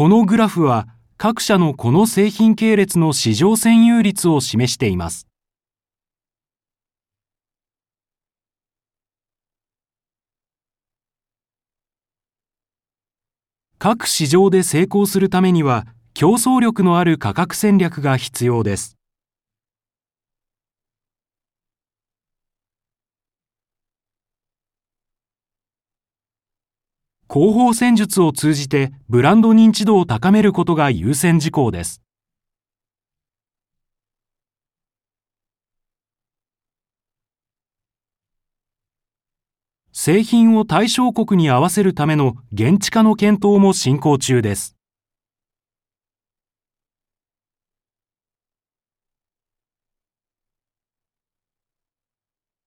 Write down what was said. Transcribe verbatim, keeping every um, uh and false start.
このグラフは各社のこの製品系列の市場占有率を示しています。各市場で成功するためには、競争力のある価格戦略が必要です。広報戦術を通じてブランド認知度を高めることが優先事項です。製品を対象国に合わせるための現地化の検討も進行中です。